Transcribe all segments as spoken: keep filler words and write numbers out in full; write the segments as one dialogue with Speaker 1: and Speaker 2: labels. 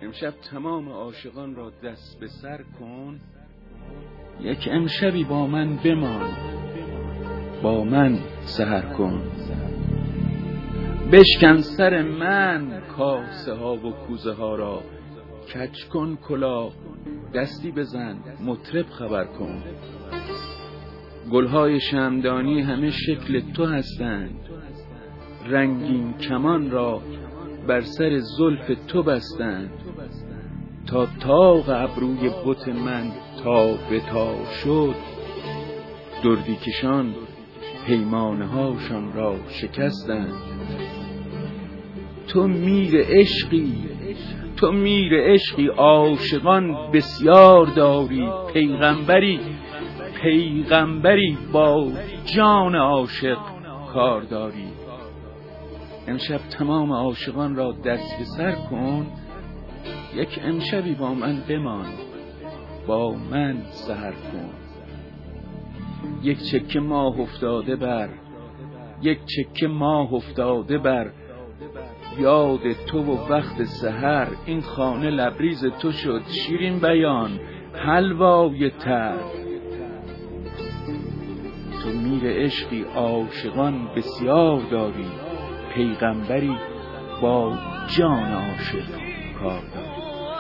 Speaker 1: امشب تمام عاشقان را دست به سر کن، یک امشبی با من بمان، با من سحر کن. بشکن سر من کاسه ها و کوزه ها را، کج کن کلاه دستی بزن مطرب خبر کن. گلهای شمعدانی همه شکل تو هستند، رنگین کمان را بر سر زلف تو بستند. تا طاق ابروی بت من تا به تا شد، دردی کشان پیمانه هاشان را شکستند. تو میر عشقی، تو میر عشقی عاشقان بسیار داری. پیغمبری، پیغمبری با جان عاشق کار داری. امشب تمام عاشقان را دست به سر کن، یک امشبی با من بمان، با من سحر کن. یک چکه ماه افتاده بر، یک چکه ماه افتاده بر یاد تو و وقت سحر. این خانه لبریز تو شد شیرین بیان حلوای تر. تو میر عشقی عاشقان بسیار داری، پیغمبری با جان عاشق کار داری.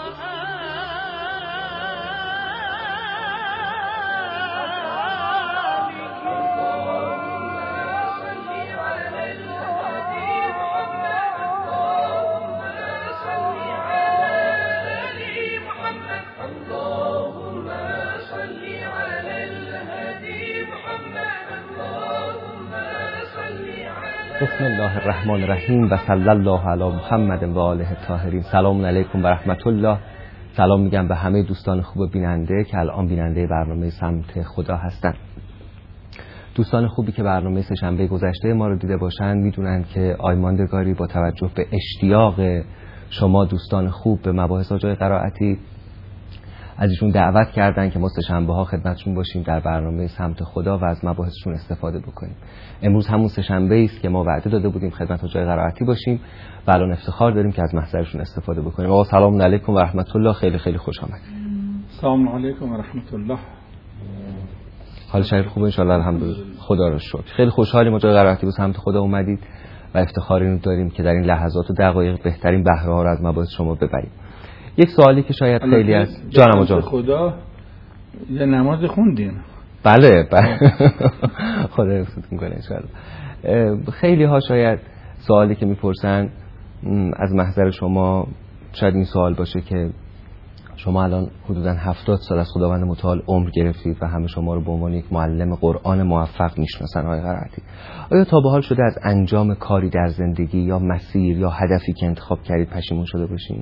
Speaker 2: بسم الله الرحمن الرحیم و صلی الله علی محمد و آله الطاهرین. سلام علیکم و رحمت الله. سلام میگم به همه دوستان خوب بیننده که الان بیننده برنامه سمت خدا هستن. دوستان خوبی که برنامه سه‌شنبه گذشته ما رو دیده باشن میدونن که آیماندگاری با توجه به اشتیاق شما دوستان خوب به مباحث جای قرائتی از ایشون دعوت کردن که ما سه‌شنبه ها خدمتشون باشیم در برنامه سمت خدا و از مباحثشون استفاده بکنیم. امروز همون سه‌شنبه است که ما وعده داده بودیم خدمت جای قرائتی باشیم و الان افتخار داریم که از محضرشون استفاده بکنیم. آقا سلام علیکم و رحمت الله، خیلی خیلی خوش آمدید.
Speaker 3: سلام علیکم و رحمت الله.
Speaker 2: حال شما خوبه ان شاء الله؟ الحمدلله، خدا رو شکر. خیلی خوشحالیم جای قرائتی به سمت خدا اومدید و افتخار اینو داریم که در این لحظات و دقایق بهترین بهره ها رو از مباحث شما ببریم. یک سوالی که شاید خیلی از جانم جان
Speaker 3: خدا یه نماز خوندیم.
Speaker 2: بله بله خدا حفظتون کنه ان شاء الله. خیلی ها شاید سوالی که میپرسن از محضر شما شاید این سوال باشه که شما الان حدوداً هفتاد سال از خداوند متعال عمر گرفتید و همه شما رو به عنوان یک معلم قرآن موفق میشناسن. آقای قرائتی، آیا تا به حال شده از انجام کاری در زندگی یا مسیر یا هدفی که انتخاب کردید پشیمون شده باشین؟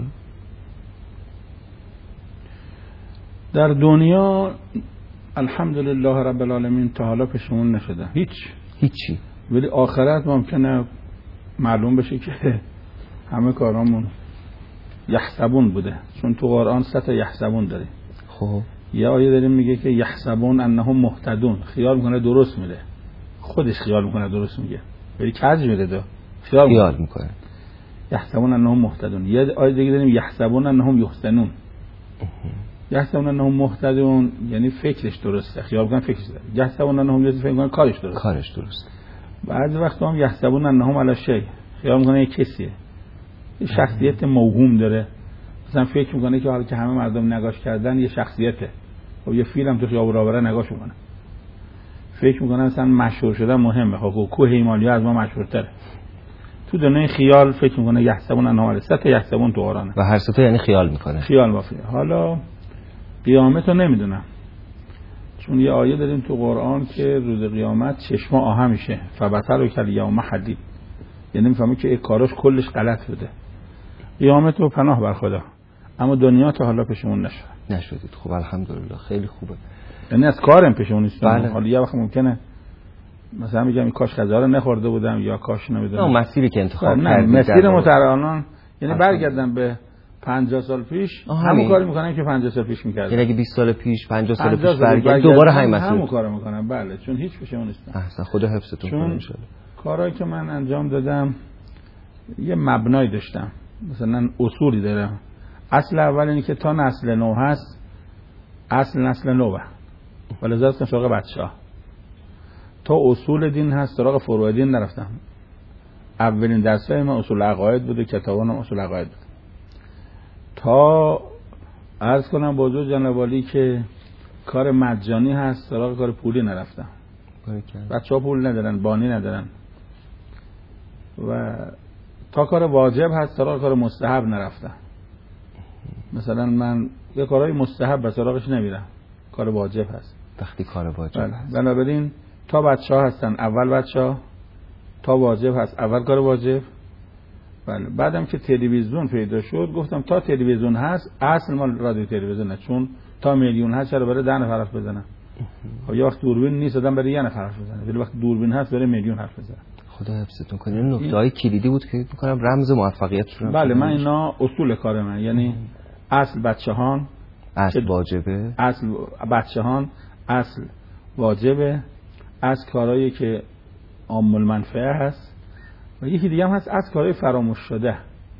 Speaker 3: در دنیا الحمدلله رب العالمین تا حالا پشیمون نشدم، هیچ
Speaker 2: هیچی.
Speaker 3: ولی آخرت ممکنه معلوم بشه که همه کارامون یحسبون بوده، چون تو قرآن سه تا یحسبون داریم.
Speaker 2: خب
Speaker 3: یه آیه داریم میگه که یحسبون انهم مهتدون، خیال میکنه درست میره، خودش خیال میکنه درست میگه ولی کج میره، دو خیال,
Speaker 2: خیال میکنه.
Speaker 3: یحسبون انهم مهتدون. یه آیه دیگه داریم یحسبون انهم یحسنون. یحسبون انهم مهتدون یعنی فکرش درسته، خیال میکنه فکرش درسته. یحسبون انهم یعنی فکر میکنه کارش درسته،
Speaker 2: کارش درسته.
Speaker 3: بعضی وقتا هم یحسبون انهم علی شیء، خیال میکنه یک کسیه، یه شخصیت موهوم داره، مثلا فکر میکنه که حالا که همه مردم نگاش کردن یه شخصیته. خب یه فیلم تو خیابون راه نگاش میکنه، فکر میکنه مثلا مشهور شدن مهمه. خب کوه هیمالیا از ما مشهورتره. تو دنیای خیال فکر میکنه یحسبون انهم علی سه تا یحسبون تو قرآنه
Speaker 2: و هر سه تا یعنی خیال میکنه،
Speaker 3: خیال بافیه. حالا قیامت رو نمیدونم، چون یه آیه داریم تو قرآن که روز قیامت چشم آهن میشه، فبطل کل یوم حدید، یعنی میفهمه که کاراش کلش غلط بوده. قیامت رو پناه بر خدا، اما دنیا تا حالا پشیمون نشد.
Speaker 2: نشدید. خب الحمدلله، خیلی خوبه.
Speaker 3: یعنی از کارم پشیمون نیستم.
Speaker 2: بله.
Speaker 3: حالا یه وقت ممکنه مثلا میگم این کاش غذا رو نخورده بودم یا کاش نمیدونم
Speaker 2: نه مسیری که انتخاب
Speaker 3: نه
Speaker 2: کردید،
Speaker 3: مسیر مترانان، یعنی برگردم به پنجاه سال پیش همون کاری میکنم که پنجاه سال پیش میکردم.
Speaker 2: یعنی اگه بیست سال پیش پنجاه سال پیش برگردم دوباره همین مسیر
Speaker 3: همون کارو میکنم. بله، چون هیچ پشیمون نیستم.
Speaker 2: احسن، خدا حفظتون کنه ان شاء الله.
Speaker 3: کارهایی که من انجام دادم یه مبنایی داشتم، مثلا اصولی دارم. اصل اول اینه که تا نسل نو هست اصل نسل نوه، ولی ذات سراغ بچه‌ها. تا اصول دین هست سراغ فروع دین نرفتم. اولین درسای ما اصول عقاید بوده، کتابان اصول عقاید بود. تا عرض کنم با حضور جناب عالی که کار مجانی هست سراغ کار پولی نرفتم. بچه‌ها پول ندارن، بانی ندارن. و تا کار واجب هست سراغ کار مستحب نرفتم. مثلا من یه کارهای مستحب به سراغش نمیرم، کار واجب هست.
Speaker 2: وقتی کار واجب
Speaker 3: بله.
Speaker 2: هست.
Speaker 3: بنابراین تا بچه‌ها هستن اول بچه‌ها، تا واجب هست اول کار واجب. بله. بعدم که تلویزیون پیدا شد گفتم تا تلویزیون هست اصل ما رادیو تلویزیونه، چون تا میلیون هست چرا برای ده نفر حرف بزنم؟ خب یه وقت دوربین نیست آدم برای یه نفر حرف بزنه، ولی وقت دوربین هست برای میلیون حرف بزنه.
Speaker 2: خدا حفظتون کنه. این نکته‌های کلیدی بود که می‌کنم رمز موفقیتشون.
Speaker 3: بله من اینا اصول کار من، یعنی اصل بچه‌هان،
Speaker 2: اصل واجبه،
Speaker 3: اصل بچه‌هان، اصل واجبه، از کارهایی که عام المنفعه هست، و یکی دیگه هم هست از کارهای فراموش شده.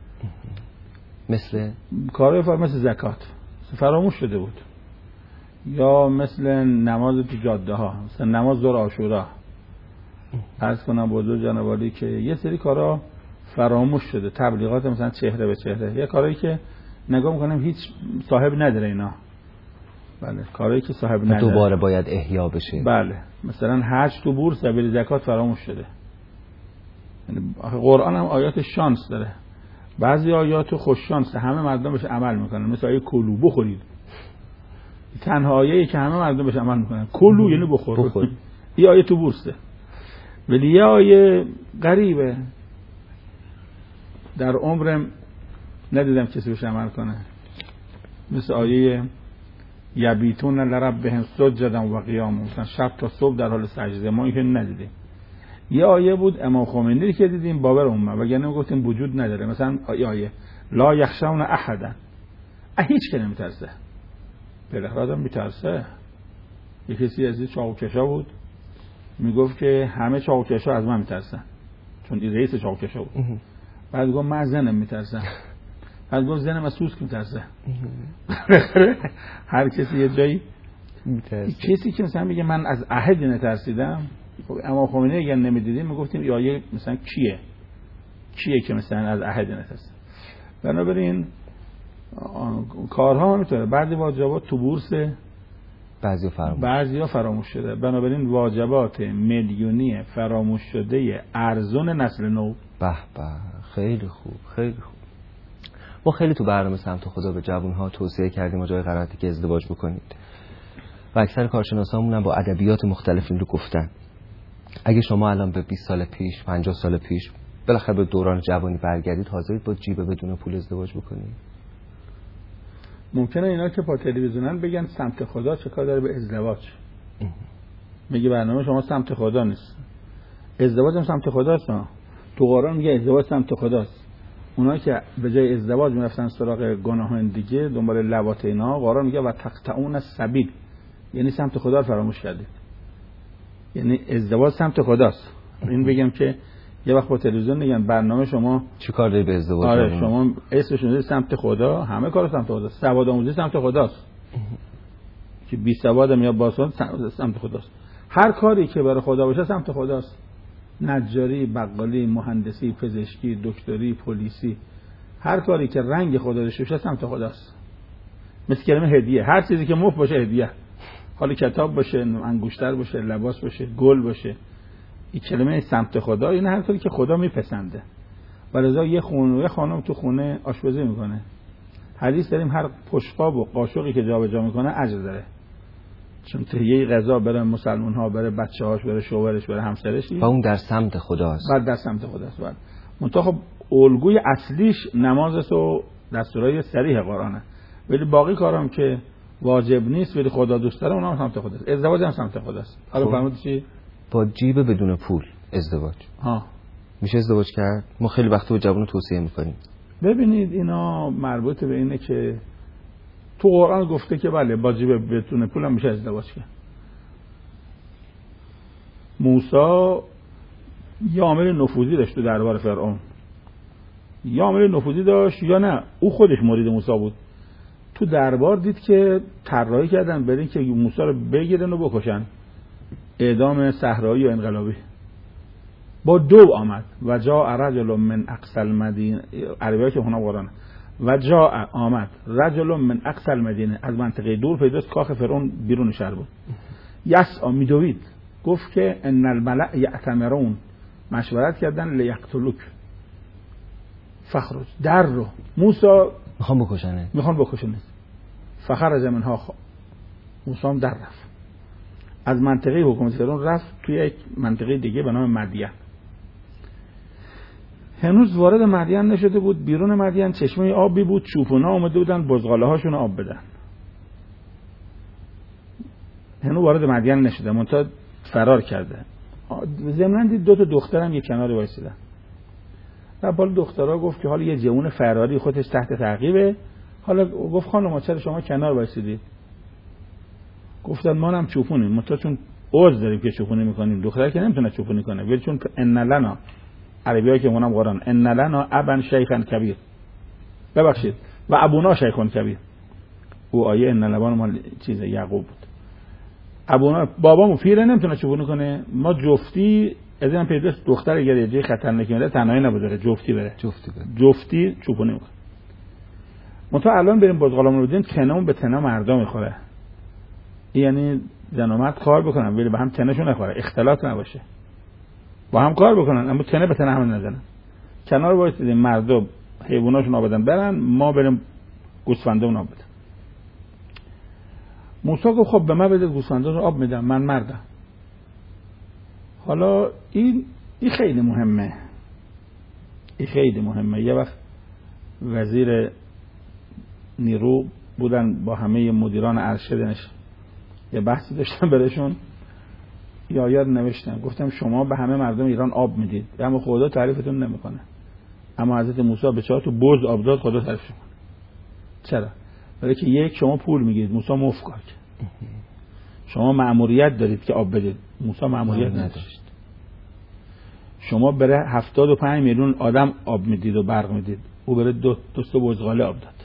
Speaker 2: مثل
Speaker 3: کارهای فراموش، مثل زکات فراموش شده بود، یا مثل نماز تو جاده ها، مثل نماز ظهر عاشورا. عرض کنم بزرگ جناب عالی که یه سری کارها فراموش شده، تبلیغات مثلا چهره به چهره، یه کارهایی که نگاه میکنم هیچ صاحب نداره اینا. بله کارهایی که صاحب نداره
Speaker 2: دوباره باید احیا بشه.
Speaker 3: بله مثلا حج تو بورس ولی زکات فراموش شده. یعنی قرآن هم آیات شانس داره، بعضی آیات خوش شانسه همه مردم بهش عمل میکنن، مثل آیه کلو بخورید، تنها آیه‌ای که همه مردم بهش عمل میکنن کلو یعنی بخور, بخور. این آیه تو بورسه. ولی یه آیه غریبه در عمرم ندیدم کسی بهش عمل کنه، مثل آیه یبیتون لربهم سجدا و قیاما، مثلا شب تا صبح در حال سجده. ما اینو ندیدیم. یه آیه بود امام خمینی که دیدیم بابر امه، وگرنه میگفتیم وجود نداره. مثلا آیه, آیه لا یخشون احدا، هیچ که نمیترسه. بالاخره آدم میترسه. یه کسی از این چاقوکشا بود میگفت که همه چاقوکشا از من میترسن، چون این رئیس چاقوکشا بود. بعد گفت من زنم میترسم. بعد گفت زنم از سوسک میترسه. هر کسی یه جایی میترسه. کسی که مثلا میگه من از عهد نترسیدم، خب امام خمینی اگر نمیدیدیم میگفتیم یا یه مثلا کیه کیه که مثلا از عهد نترسه. بنابراین کارها میتونه بعضی واجبات تو بورس،
Speaker 2: بعضی فراموش
Speaker 3: بعضی ها فراموش شده. بنابراین واجبات میلیونی فراموش شده ارزون نسل نو.
Speaker 2: به به خیلی خوب خیلی خوب. ما خیلی تو برنامه سمت خدا به جوان‌ها توصیه کردیم جای قرارتی که ازدواج بکنید و اکثر کارشناسامون هم با ادبیات مختلف این رو گفتن. اگه شما الان به بیست سال پیش، پنجاه سال پیش بالاخره به دوران جوانی برگردید، حاضرید با جیب بدون پول ازدواج بکنید؟
Speaker 3: ممکنه اینا که با تلویزیونن بگن سمت خدا چه کار داره به ازدواج؟ میگه برنامه شما سمت خدا نیست، ازدواج هم سمت خداست. تو قرآن میگه ازدواج سمت خداست. اونایی که به جای ازدواج میرفتن سراغ گناهان دیگه دنبال لواط اینا، قرآن میگه و تقطعون السبیل، یعنی سمت خدا رو فراموش کردید. یعنی ازدواج سمت خداست. این بگم که یه وقت با تلویزیون میگن برنامه شما
Speaker 2: چی کار داری به ازدواج؟
Speaker 3: آره شما اسمش میذاری سمت خدا، همه کار سمت خداست. سواد آموزی سمت خداست که بی سوادم یا با سواد سمت خداست. هر کاری که برای خدا باشه سمت خداست. نجاری، بقالی، مهندسی، پزشکی، دکتری، پلیسی، هر کاری که رنگ خدا داشته باشه سمت خداست. مثل کلمه هدیه، هر چیزی که مفت باشه هدیه، حالا کتاب باشه، انگشتر باشه، لباس باشه، گل باشه، این کلمه سمت خدا، این هر کاری که خدا میپسنده. ولذا یه خونه یه خانم تو خونه آشپزی میکنه، حدیث داریم هر پشقاب و قاشقی که جابجا میکنه اجر داره، چون تهیه غذا برای مسلمان ها، برای بچه‌هاش، برای شوهرش، برای همسرش،
Speaker 2: و اون در سمت خداست.
Speaker 3: بعد در سمت خداست. بعد منتها خب الگوی اصلیش نماز و دستورای صریح قرآنه، ولی باقی کارام که واجب نیست ولی خدا دوست داره اونها سمت خداست. ازدواج هم سمت خداست. حالا
Speaker 2: خب.
Speaker 3: فهمیدی چی؟ با
Speaker 2: جیب بدون پول ازدواج
Speaker 3: ها
Speaker 2: میشه ازدواج کرد؟ ما خیلی وقت به جوانو توصیه میکنیم.
Speaker 3: ببینید اینا مربوط به اینه که تو قرآن گفته که بله با جیب بدون پول هم میشه ازدواج کرد. موسی یه عامل نفوذی داشت تو دربار فرعون. یا عامل نفوذی داشت یا نه او خودش مرید موسی بود. تو دربار دید که طراحی کردن برای اینکه موسی رو بگیرن و بکشن، اعدام صحرایی و انقلابی. با دو آمد و جاء رجل من اقصى المدینه، عربی که هنوز قرآن و جاء آمد رجل من اقصى المدینه، از منطقه دور پیداست، کاخ فرعون بیرون شهر بود. یسعی میدوید، گفت که ان الملأ یأتمرون، مشورت کردن لیقتلوک فخرج، در رو موسی
Speaker 2: میخوام بکشنه
Speaker 3: میخوام بکشنه فخرج منها خ... موسی هم در رفت از منطقه حکومت فرعون، رفت توی یک منطقه دیگه به نام مدین. هنوز وارد مدین نشده بود، بیرون مدین چشمه آبی بود، چوپونا اومده بودن بزغاله هاشون آب بدن. هنوز وارد مدین نشده، منتها فرار کرده. ضمن دید دو تا دخترم یک کناری وایسیدن. و بالا دخترها گفت که حالا یه جوون فراری خودش تحت تعقیبه، حالا گفت خانم چرا شما کنار وایسیدید؟ گفتن ما هم چوپونیم، منتها چون عذر داریم که چوپونی میکنیم، دختر که نمیتونه چوپونی کنه، ولی چون ان لنا، عربیایی که اونم قرآن، ان لنا ابا شیخا کبیر، ببخشید و ابونا شیخون کبیر، او آیه ان لبان مال چیز یعقوب بود. ابونا بابامو پیره نمیتونه چوپونی کنه، ما جفتی از این پیداست دختر اگر یه جای خطرناکی میره تنهایی نبوده، جفتی بره
Speaker 2: جفتی بره
Speaker 3: جفتی چوپونی میکنه. منتها الان بریم بزغالامون رو بدیم، تنمون به تنم مردا میخوره، یعنی زن و مرد کار بکنن ولی به هم تنشون نخوره، اختلاط نباشه، با هم کار بکنن اما تنه به تنه هم نزنن. کنار وایسیدیم مردا حیواناشون آب بدن برن، ما بریم گوسفندامون آب بدن. موسی گفت خب به من بده، گوسفندامون آب میدم، من مردم. حالا این این خیلی مهمه، این خیلی مهمه. یه وقت وزیر نیرو بودن با همه مدیران ارشدش، یه بحثی داشتن برشون، یه آیه نوشتن، گفتم شما به همه مردم ایران آب میدید اما خدا تعریفتون نمیکنه، اما حضرت موسی به چهار تا بز آب داد، خدا تعریفش میکنه. چرا؟ برای که یک شما پول میگیرید، موسی مفت کار کرد. شما مأموریت دارید که آب بدید، موسی مأموریت نداشت. شما بره هفتاد و پنج میلیون آدم آب میدید و برق میدید، او بره دو تا بزغاله آب داد.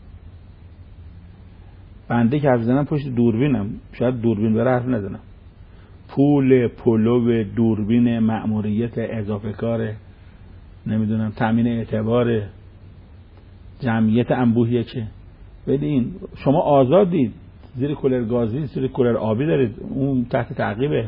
Speaker 3: بنده که حرف زنم پشت دوربینم، شاید دوربین بره حرف نزنم. پول پلو دوربین مأموریت اضافه کاره، نمیدونم تامین اعتبار جمعیت انبوهیه، که ولی این شما آزادید، زیر کولر گازی زیر کولر آبی دارید، اون تحت تعقیبه.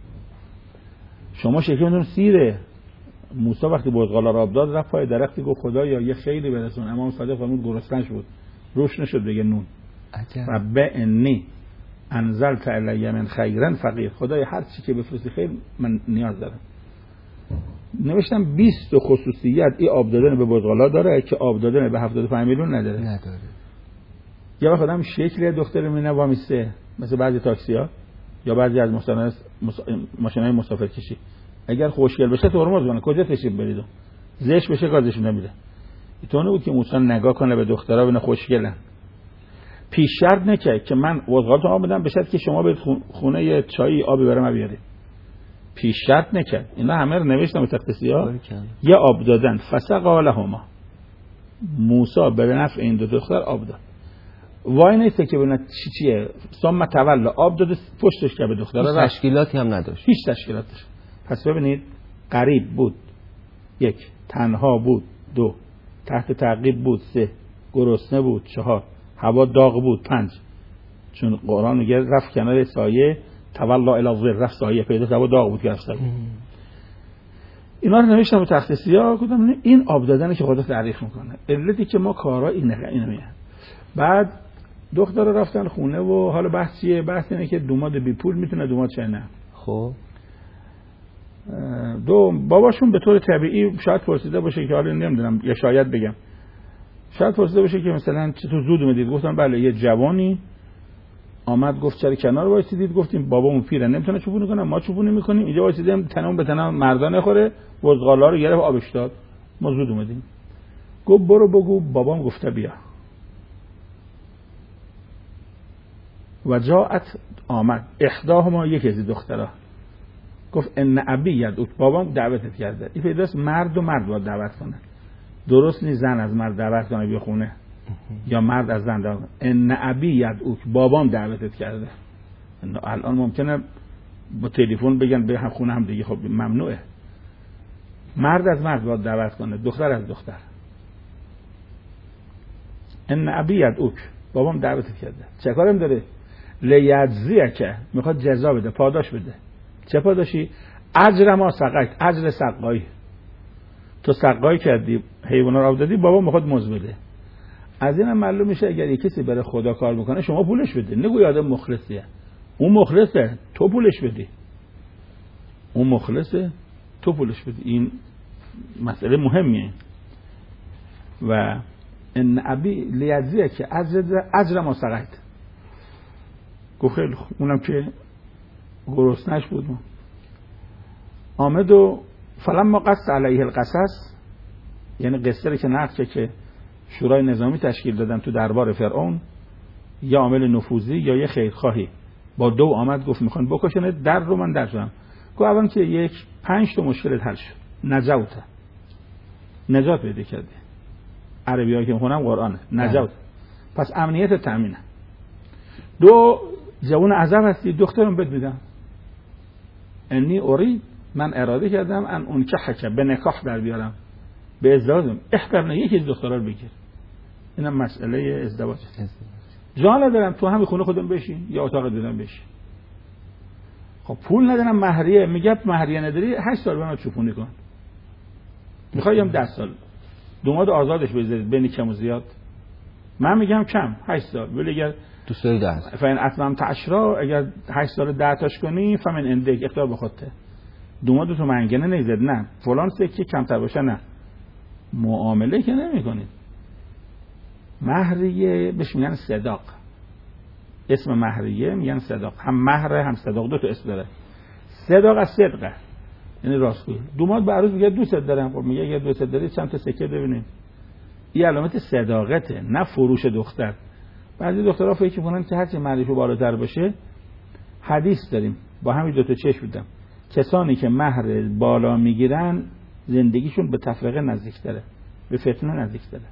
Speaker 3: شما شکمتون سیره. موسی وقتی بزغالا را آب داد رفت پای درختی، گفت خدایا یه خیری برسون، اما اون صادق فرمود گرسنه شد، روش نشد بگه نون. رب انی انزلت علی من خیرا فقیر، خدای هر چی که بفرستی خیر من نیاز دارم. نوشتم بیست خصوصیت این آب دادن به بزغالا داره که آب دادن به هفتاد و پنج میلیون نداره.
Speaker 2: نداره.
Speaker 3: یا وقت آدم شکل دختر مینه وامیسته، مثل بعضی تاکسی‌ها یا بعضی از ماشین‌های ماشین‌های مسافرکشی، اگر خوشگل بشه ترمز کنه، کجا تشریف برید، زشت بشه گازش نمیده. اینطوری بود که موسی نگاه کنه به دخترها ببینه خوشگلن. پیش شرط نکرد که من بزغالتون آب بدم، بشه که شما به خونه یه چایی آبی برام بیارید. پیش شرط نکرد. اینا همه رو نوشتم به تخت سیاه. یه آب دادن فسقا لهما، موسی به نفع این دو دختر آب داد. وای نیست که ببینید چی چیه، ثم تولى آب داد پشتش که به دخترها
Speaker 2: تشکیلاتی هم نداشت،
Speaker 3: هیچ تشکیلات داشت. پس ببینید غریب بود یک، تنها بود دو، تحت تعقیب بود سه، گرسنه بود چهار، هوا داغ بود پنج، چون قرآن میگه رفت کنار سایه، تولی الی الظل، رفت سایه پیدا، هوا داغ بود که رفت سایه. اینا رو نوشتم به تخت سیاه، گفتم این آب دادنه که خدا تعریف میکنه، علتی که ما کارا اینه اینه میاد. بعد دختر رفتن خونه و حالا بحث چیه؟ بحث اینه که دوماد بی پول میتونه دوماد چه نه. خب دو باباشون به طور طبیعی شاید پرسیده باشه که حالا نمیدونم یا شاید بگم شاید پرسیده باشه که مثلا چطور زود اومدید؟ گفتم بله یه جوانی آمد گفت چرا کنار وایسیدید؟ گفتیم بابامون پیره نمیتونه چوبونی کنه، ما چوبونی میکنیم، اینجا وایسیدیم تنمون به تنم مردا نخوره، بزغالا رو گرفت آبش داد، ما زود اومدیم. گفت برو بگو بابام گفته بیا. و جاءت آمد احداهما، یکی از دخترها گفت ان ابی یدعوک، بابام دعوتت کرده. این پیداست مرد و مرد باید دعوت کنه، درست نیست زن از مرد دعوت کنه بیا خونه یا مرد از زن دعوت کنه. ان ابی یدعوک، بابام دعوتت کرده. الان ممکنه با تلفن بگن به هم خونه هم دیگه، خب ممنوعه. مرد از مرد باید دعوت کنه، دختر از دختر. ان ابی یدعوک، بابام دعوتت کرده. چه کارم داره؟ لیجزیک، میخواد جزا بده، پاداش بده. چه پاداشی؟ اجر ما سقیت، اجر سقایی. تو سقایی کردی، حیونا رو آب دادی، بابا میخواد مزد بده. از اینم معلوم میشه اگر یک کسی برای خدا کار میکنه شما پولش بده. نگو آدم مخلصیه، اون مخلصه، تو پولش بدی. اون مخلصه، تو پولش بدی. این مسئله مهمیه. و ان ابی لیجزیه که اجر اجر ما سقیت. گفت خیلی خوب. اونم که گرسنش بود آمد و فلما قص علیه القصص، یعنی قصه رو که نقشه که شورای نظامی تشکیل دادن تو دربار فرعون، یا عامل نفوذی یا یه خیرخواهی با دو آمد گفت میخوان بکشن، در رو من در شدم. گفت اول که یک پنج تا مشکلت حل شد، نجوت، نجات پیدا کردی. عربی هایی که میخونم قرآنه، نجوت، پس امنیت تأمینه. دو جوان عذاب هستی، دخترم بد میدم. انی اورید، من اراده کردم ان اون که حکه به نکاح در بیارم، به ازدواجم. احترم یکی از دخترها رو بگیر. اینم مسئله ازدواج. جان ندارم تو همین خونه خودم بشین یا اتاق دیدم بشین. خب پول ندارم مهریه، میگه مهریه نداری هشت سال بنا چوپونی کن. میخوایم ده سال. دوماد آزادش بذارید بین کم و زیاد. من میگم کم هشت سال، ولی اگر
Speaker 2: دوست داری ده
Speaker 3: فین اتمام تعشرا، اگر هشت سال ده تاش کنی فمن اندک اختیار بخوته. دوماد تو منگنه نیزد، نه فلان سکه کمتر باشه، نه معامله که نمی کنید. مهریه بهش میگن صداق. اسم مهریه میگن صداق. هم مهر هم صداق، دو تا اسم داره. صداق از صدقه، یعنی راستگویی. دوماد به عروس میگه دوست دارم. خب میگه اگه دوست داری چند تا سکه ببینید. این علامت صداقته، نه فروش دختر. بعضی دخترها فکر میکنن که هرچی مهرشو بالاتر باشه. حدیث داریم با همین دو تا چشم بودم، کسانی که مهر بالا میگیرن زندگیشون به تفرقه نزدیکتره، به فتنه نزدیکتره.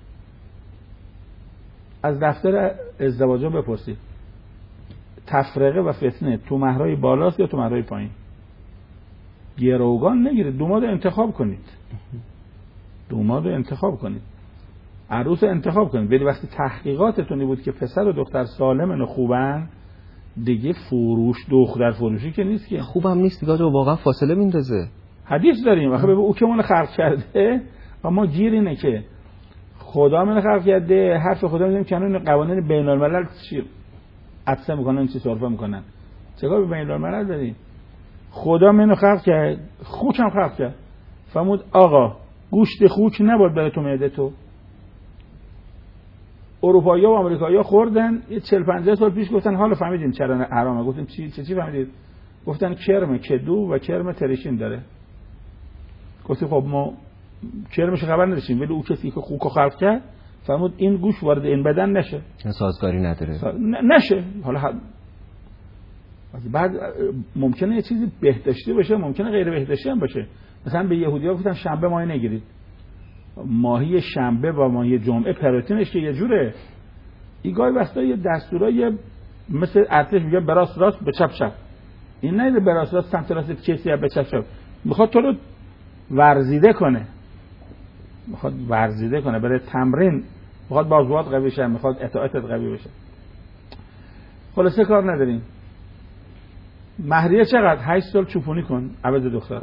Speaker 3: از دفتر ازدواجا بپرسید تفرقه و فتنه تو مهرای بالاست یا تو مهرای پایین؟ گروگان نگیرید، دوماد انتخاب کنید. دوماد انتخاب کنید، عروس انتخاب کنید. ولی وقتی تحقیقاتتونی بود که پسر و دختر سالمن و خوبن، دیگه فروش دختر فروشی که نیست که.
Speaker 2: خوبم نیست دیگه، واقعا فاصله میندازه.
Speaker 3: حدیث داریم آخه ببین او که من خلق کرده، اما گیر اینه که خدا من خلق کرده، حرف خدا میگیم کنون قوانین بین الملل چی عطسه میکنن، چی سرفه میکنن. چیکار به بین الملل داریم؟ خدا منو خلق کرد، خوکم خلق کرد. فرمود آقا گوشت خوک نباید بره تو معده تو. اروپایی‌ها و آمریکایی‌ها خوردن، یه چهل پنجاه سال پیش گفتن حالا فهمیدیم چرا حرامه. گفتیم چی چه چی فهمیدید؟ گفتن کرم کدو و کرم تریشین داره. گفتیم خب ما کرمش خبر نداشتیم، ولی او کسی که خوکو خلق کرد فرمود این گوش وارد این بدن نشه،
Speaker 2: سازگاری نداره،
Speaker 3: سا... نشه. حالا ح... بعد ممکنه یه چیزی بهداشتی باشه، ممکنه غیر بهداشتی هم باشه. مثلا به یهودی‌ها گفتن شنبه ماهی نگیرید. ماهی شنبه و ماهی جمعه پروتئینش که یه جوره. این گاهی وقتا یه دستورای مثل ارتش میگه براست راست به چپ چپ. این نه براست راست سمت راست کسی به چپ چپ. میخواد تو رو ورزیده کنه. میخواد ورزیده کنه برای تمرین، میخواد بازوات قوی شه، میخواد اطاعتت قوی بشه. خلاصه کار نداریم. مهریه چقدر؟ هشت سال چوپونی کن عوض دخترها.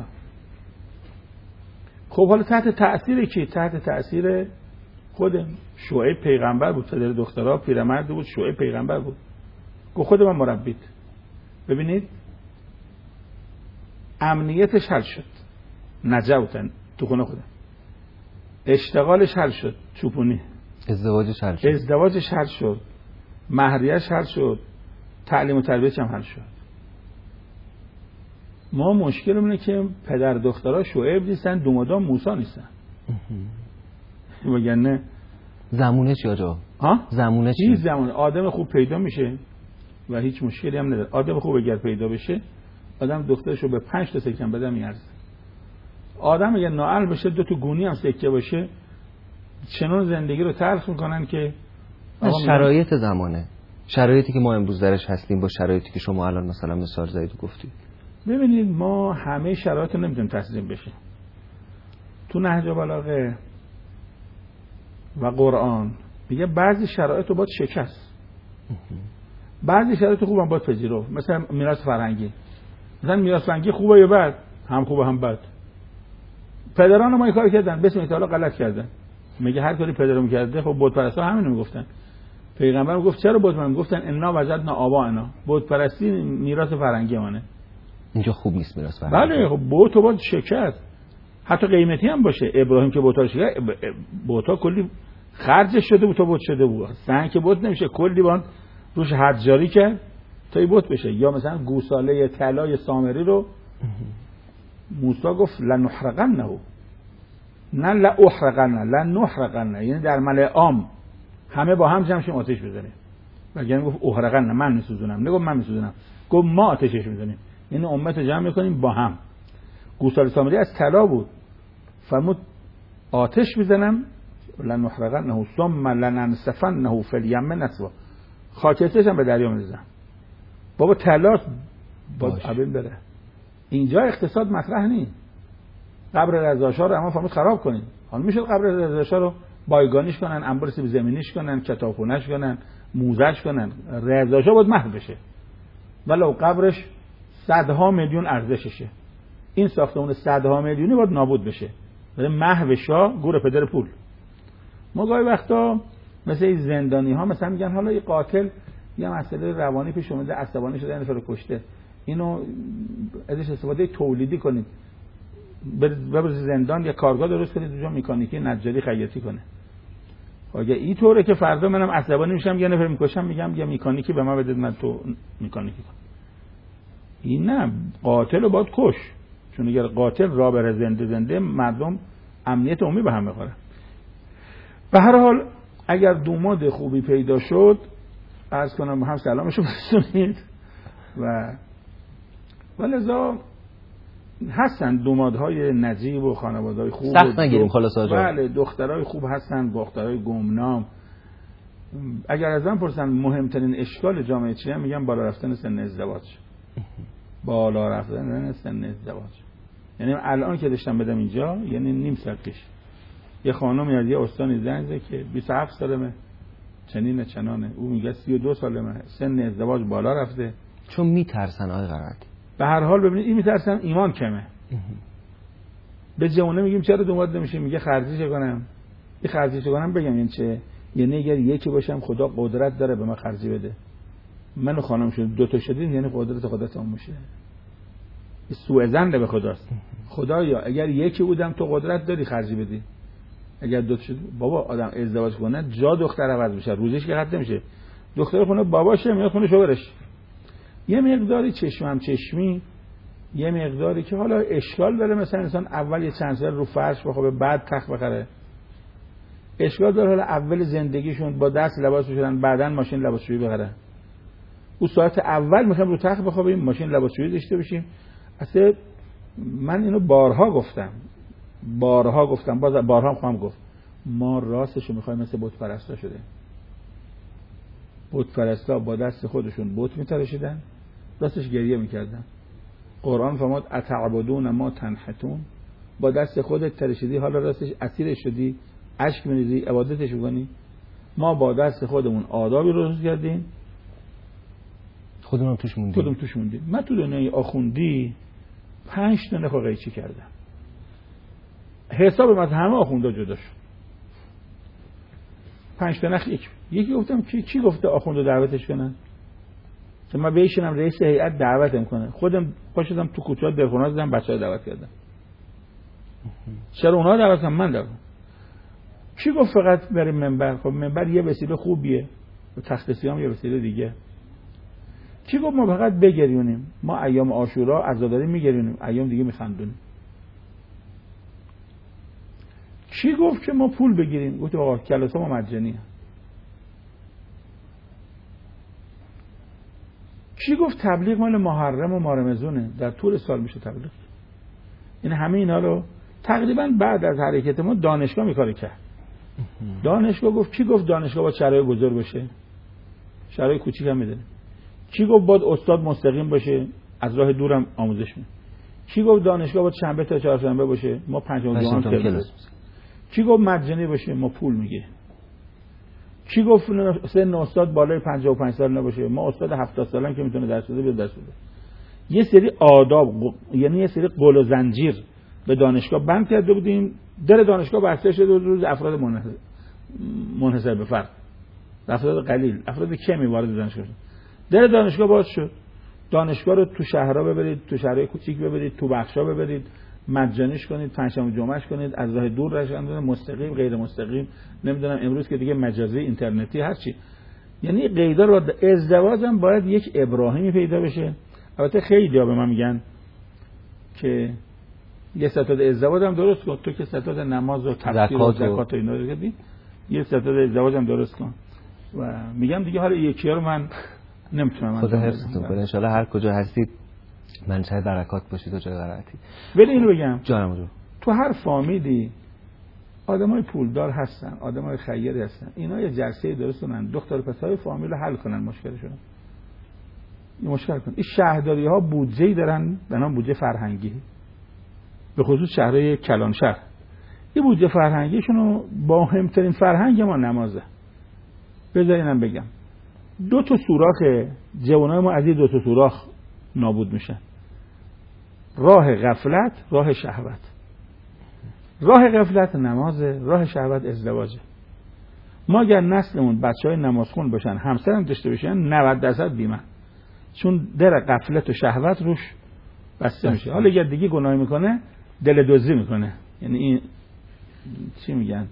Speaker 3: خب حالا تحت تأثیر کی؟ تحت تأثیر خود شعیب پیغمبر بود. پدر دخترها پیرمرد بود، شعیب پیغمبر بود. گفت خود من مربیت. ببینید امنیتش حل شد، نجوتن تو خونه خودم. اشتغالش حل شد، چوپونی.
Speaker 2: ازدواجش حل شد،
Speaker 3: ازدواجش حل شد، مهریه‌اش حل شد، تعلیم و تربیتش هم حل شد. ما مشکل اینه که پدر دخترها شعیب نیستن، دومادام موسی نیستن. وگرنه
Speaker 2: زمونه چی آجا؟
Speaker 3: ها؟
Speaker 2: زمونه چی؟
Speaker 3: هیچ زمونه. آدم خوب پیدا میشه و هیچ مشکلی هم نداره. آدم خوب اگر پیدا بشه، آدم دخترشو به پنج تا سکه بده میارزه. آدم اگر نااهل بشه، دو تا گونی هم سکه باشه، چنون زندگی رو تلخ میکنن که
Speaker 2: شرایط زمانه، شرایطی که ما امروز درش هستیم با شرایطی که شما الان مثلا مثال زدید و گفتید.
Speaker 3: ببینید ما همه شرایط رو نمیتونیم تسلیم بشیم. تو نهج بلاغه و قرآن میگه بعضی شرایط رو باید شکست، بعضی شرایط خوبم باید پذیرفت. مثلا میراث فرهنگی، مثلا میراث فرهنگی خوبه یا بد؟ هم خوبه هم بد. پدران ما این کار کردن، بسم الله تعالی غلط کردن. میگه هر کاری پدرم کرده، خب بت پرستا همینو میگفتن. پیغمبر گفت چرا بت پرستا؟ گفتن انا وجدنا آباءنا، بت پرستی میراث فرهنگی منه.
Speaker 2: اینجا خوب نیست میراث فرهنگی.
Speaker 3: بله خب بت باید شکست، حتی قیمتی هم باشه. ابراهیم که بت‌ها شکست، بت‌ها کلی خرجش شده بود تا بت شده بود. سنگ که بت نمیشه، کلی باید روش حجاری کرد تا این بت بشه. یا مثلا گوساله طلای سامری رو موسی گفت لنحرقنه، نه لاحرقنه، لنحرقنه، یعنی در ملأ عام همه با هم جمع شیم آتش بزنیم. وگرنه گفت احرقنه، من میسوزونم، نگفت من میسوزونم، گفت ما آتشش میزنیم، یعنی امت جمع میکنیم با هم. گوساله سامری از طلا بود، فرمود آتش میزنم لنحرقنه ثم لننسفنه فی الیم نسفا، خاکسترش هم به دریا میزنم. بابا طلا با ابن بره. اینجا اقتصاد مطرح نیست. قبر رضاشاه رو اما فرمود خراب کنین. حالا میشه قبر رضاشاه رو بایگانیش کنن، انبار سیب زمینیش کنن، کتابخونه‌اش کنن، موزه‌اش کنن. رضاشاه باید محو بشه، ولو قبرش صدها میلیون ارزششه. این ساختمون صدها میلیونی باید نابود بشه. برای محو شاه گور پدر پول. ما گاهی وقتا مثل این زندانی ها مثلا میگن حالا یه قاتل یه مسئله روانی پیش اومده، عصبانی شده، نفر رو کشته، اینو ازش استفاده تولیدی کنید، ببرید زندان یا کارگاه درست کنید اونجا مکانیکی نجاری خیاطی کنه. اگه این طوره که فردا منم عصبانی میشم یه نفر میکشم، میگم یه مکانیکی به من بدید من تو مکانیکی کنم. این نه، قاتل رو باید کش، چون اگر قاتل را بره زنده زنده مردم امنیت عمومی به هم میخوره. به هر حال اگر دوماد خوبی پیدا شد عرض کنم هم سلامشو برسونید. و ولذا هستن دومادهای نجیب و خانواده‌های خوب،
Speaker 2: سخت نگیریم خلاص آجا.
Speaker 3: بله دخترای خوب هستن، دخترای گمنام. اگر از من پرسن مهمترین اشکال جامعه چیه، میگم بالا رفتن سن ازدواج. بالا رفتن سن ازدواج یعنی الان که داشتم بدم اینجا، یعنی نیم ساعت پیش یه خانمی از یه استانی زنگ زد که بیست و هفت سالمه، چنینه چنانه، او میگه سی و دو سالمه، سن ازدواج بالا رفته.
Speaker 2: چون میترسن آقای قرائتی.
Speaker 3: به هر حال ببینید این میترسن ایمان کمه. به جوونه میگیم چرا دوماد نمیشه، میگه خرجیش کنم. این خرجیش کنم بگم یعنی چه؟ یعنی اگر یکی باشم خدا قدرت داره به من خرجی بده، من و خانم شد دو تا شدیم، یعنی قدرت خدا تمام میشه. سوء ظن به خداست. خدایا اگر یکی بودم تو قدرت داری خرجی بدی، اگر دو تا شد بابا آدم ازدواج کنه جا دختر عوض میشه، روزش که قد نمیشه، دختر خونه باباشه میاد خونه شوهرش. یه مقداری چشم هم چشمی، یه مقداری که حالا اشکال داره، مثلا انسان اول یه چند سال رو فرش بخوابه بعد تخت بخره، اشکال داره حالا اول زندگیشون با دست لباس بشورن بعدن ماشین لباسشویی بخره. اون ساعت اول میخوایم رو تخت بخوابیم ماشین لباسشویی داشته باشیم. اصلا من اینو بارها گفتم بارها گفتم باز بارها هم خواهم گفت، ما راستشو میخوایم مثل بت پرستا شده. بت پرستا با دست خودشون بت میتراشیدن، راستش گریه میکردن. قرآن فرمود اتعبدون ما تنحتون، با دست خودت تراشیدی، حالا راستش اسیرش شدی، اشک میریزی، عبادتش میکنی. ما با دست خودمون آدابی رو درست کردیم،
Speaker 2: خودمون توش موندیم.
Speaker 3: خودمون توش موندیم. من تو دنیای آخوندی پنج تا نخ قیچی کردم، حساب من همه آخوندا جدا شد. پنج تا نخ یک یکی گفتم کی کی گفته آخوندو دعوتش کنن؟ که من بهشونم رئیس هیئت دعوتم کنه، خودم پاشدم تو کوچه دلخونه زدم بچه‌ها دعوت کردم. چرا اونها دعوت کردن من دعوت؟ کی گفت فقط بریم منبر؟ خب منبر یه وسیله خوبیه، و تخت سیام یه وسیله دیگه. کی گفت ما فقط بگریونیم؟ ما ایام عاشورا عزاداری میگریونیم، ایام دیگه میخندونیم. کی گفت که ما پول بگیریم؟ گفت آقا کلاس ما مجانیه. کی گفت تبلیغ مال محرم و مارمزونه، در طول سال میشه تبلیغ؟ این همه اینا رو تقریبا بعد از حرکت ما دانشگاه میکاره کرد. دانشگاه گفت کی گفت دانشگاه باید شهرهای بزرگ باشه؟ شهرهای کوچیک هم میدونه. کی گفت باید استاد مستقیم باشه از راه دورم آموزش میده؟ کی گفت دانشگاه باید شنبه تا چهارشنبه باشه؟ ما پنجم جمعه کلاس. کی گفت مجانی باشه؟ ما پول میگه. کی گفت سن استاد بالای پنجاه و پنج سال نباشه؟ ما استاد هفتاد سالم که میتونه درس بده بده درس بده. یه سری آداب، یعنی یه سری قول و زنجیر به دانشگاه بند کرده بودیم. در دانشگاه بسته شده بود روز افراد منحصر منحصر به فرد، افراد قلیل، افراد کمی وارد دانشگاه شد. در دانشگاه باز شد. دانشگاه رو تو شهرها ببرید، تو شهرهای کوچیک ببرید، تو بخشا ببرید، مجانیش کنید، پنجشنبه جمعهش کنید، از راه دور رسوندن، مستقیم غیر مستقیم، نمیدونم امروز که دیگه مجازی اینترنتی هر چی. یعنی قیدا رو ازدواج هم باید یک ابراهیمی پیدا بشه. البته خیلی ها به من میگن که یه ستاد ازدواج هم درست کن، تو که ستاد نماز و تفسیر و زکات و اینا رو کردی، یه ستاد ازدواج هم درست کن. و میگم دیگه حالا یکی ها رو من نمیتونم.
Speaker 2: خدا حفظتون کنه ان شاءالله. هر کجا هستید منشأ برکات باشید و جای قرائتی.
Speaker 3: ولی اینو بگم
Speaker 2: جانم رو
Speaker 3: تو هر فامیلی آدمای پولدار هستن، آدمای خیری هستن، اینا یه جلسه درست کنن، دختر پسرای فامیل رو حل کنن مشکلشون. این مشکل کن. این شهرداری ها بودجه‌ای دارن به نام بودجه فرهنگی، به خصوص شهرهای کلان شهر. این بودجه فرهنگیشون رو با مهمترین فرهنگ ما نمازه. بذارینم بگم دو تا سوراخ جوانای ما از این دو تا سوراخ نابود میشن. راه غفلت، راه شهوت. راه غفلت نمازه، راه شهوت ازدواجه. ما اگر نسلمون بچهای نمازخون باشن، همسرم داشته باشن، نود درصد بیمه، چون در غفلت و شهوت روش بسته میشه. حالا اگر دیگه گناه میکنه دل دزدی میکنه، یعنی این چی میگن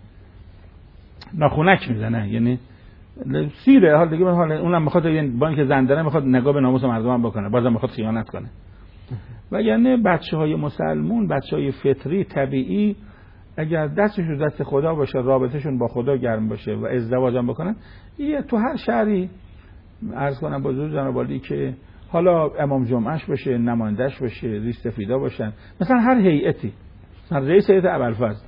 Speaker 3: ناخونک میزنه، یعنی سیره. حال دیگه حالا اونم میخواد با اینکه زن داره میخواد نگاه به ناموس مردم بکنه، بازم میخواد خیانت کنه. و یعنی بچهای مسلمون، بچهای فطری طبیعی اگر دستشون دست خدا باشه، رابطهشون با خدا گرم باشه و ازدواج هم بکنن، یه تو هر شهری عرض کنم با حضور جناب عالی که حالا امام جمعهش باشه، نماینده‌اش باشه، ریش سفیدا باشن، مثلا هر هیئتی، مثلا رئیس هیئت ابوالفضل،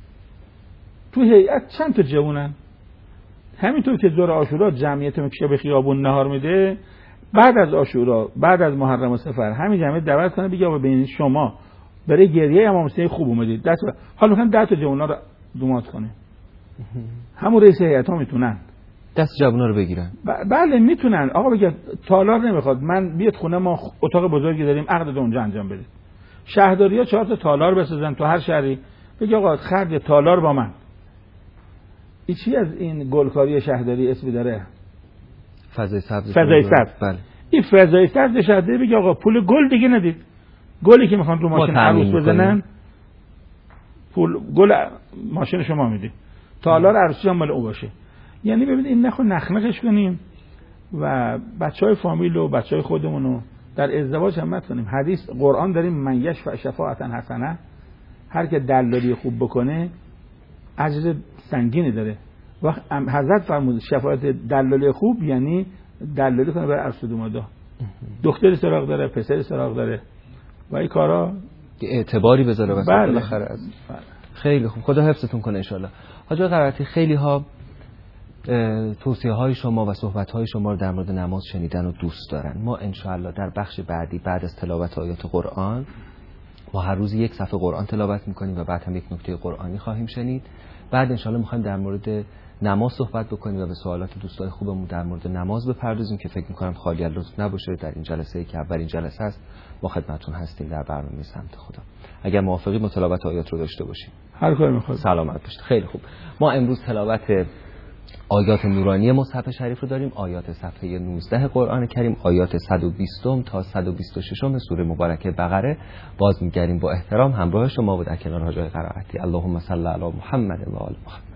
Speaker 3: تو هیئت چند تا جوونن؟ همینطور که ظهر عاشورا جمعیت میکشه به خیابون نهار میده، بعد از عاشورا، بعد از محرم و سفر همین جمعیت دعوت کنه بگه ببینید شما برای گریه امام حسین خوب اومدید، دست حالا میخوان ده تا جوونا رو دومات کنه. همون رئیس هیئت ها میتونن
Speaker 2: دست جوونا رو بگیرن.
Speaker 3: ب- بله میتونن. آقا بگه تالار نمیخواد، من بیاد خونه ما اتاق بزرگی داریم، عقد اونجا انجام بدید. شهرداری‌ها چهار تا تالار بسازن تو هر شهری، بگه آقا خرج تالار با من. این چی از این گلکاری شهرداری اسمی داره؟
Speaker 2: فضای سبز.
Speaker 3: فضای سبز.
Speaker 2: بله.
Speaker 3: این فضای سبز شهرداری بگه آقا پول گل دیگه ندید. گلی که میخوان رو ماشین عروس بزنن پول گل ماشین شما میدید، تالار عروسی هم مال او باشه. یعنی ببینید این نخو نخنخش کنیم و بچهای فامیل و بچهای خودمون رو در ازدواج همت کنیم. حدیث قرآن داریم من یشفع شفاعتا حسنه، هر که دلالی خوب بکنه اجر سنگینی داره. وقت حضرت فرمود شفاعت دلالی خوب یعنی دلالی کنه برای عروس و داماد، دختری سراغ داره، پسری سراغ داره و این کارا
Speaker 2: اعتباری بذاره واسه
Speaker 3: بله.
Speaker 2: بالاخره از خیلی خوب. خدا حفظتون کنه ان شاء الله. حاج قرائتی، خیلی ها توصیه های شما و صحبت های شما رو در مورد نماز شنیدن و دوست دارن. ما ان شاء الله در بخش بعدی بعد از تلاوت آیات قرآن ما هر روز یک صفحه قرآن تلاوت میکنیم و بعد هم یک نکته قرآنی خواهیم شنید. بعد ان شاء الله میخوایم در مورد نماز صحبت بکنیم و به سوالات دوستای خوبمون در مورد نماز بپردازیم که فکر میکنم خالی از لطف نباشه. در این جلسه که اولین جلسه است ما خدمتتون هستیم در برنامه سمت خدا. اگر موافقی ما تلاوت آیات رو داشته باشیم.
Speaker 3: هر کاری میخواد.
Speaker 2: سلامت باشید. خیلی خوب. ما امروز تلاوت آیات نورانی مصحف شریف رو داریم، آیات صفحه نوزده قرآن کریم، آیات صد و بیست تا صد و بیست و شش سوره مبارکه بقره. باز می‌گردیم با احترام همراه شما و در کنار حاج قرائتی. اللهم صل علی محمد و آل محمد.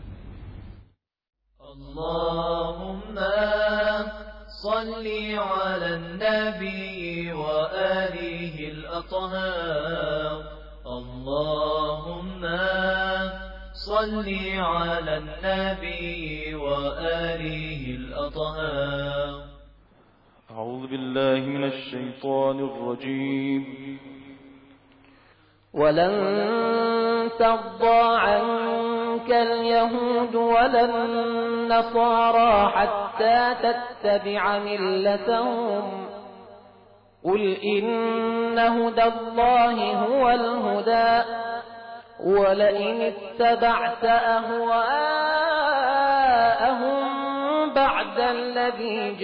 Speaker 4: اللهم صل على النبي وآله الأطهار. اللهم صل على النبي وآله الأطهار.
Speaker 1: أعوذ بالله من الشيطان الرجيم.
Speaker 4: ولن ترضى عنك
Speaker 5: كاليهود ولا النصارى حتى تتبع ملتهم قل إن هدى الله هو الهدى ولئن اتبعت أهواءهم بعد الذي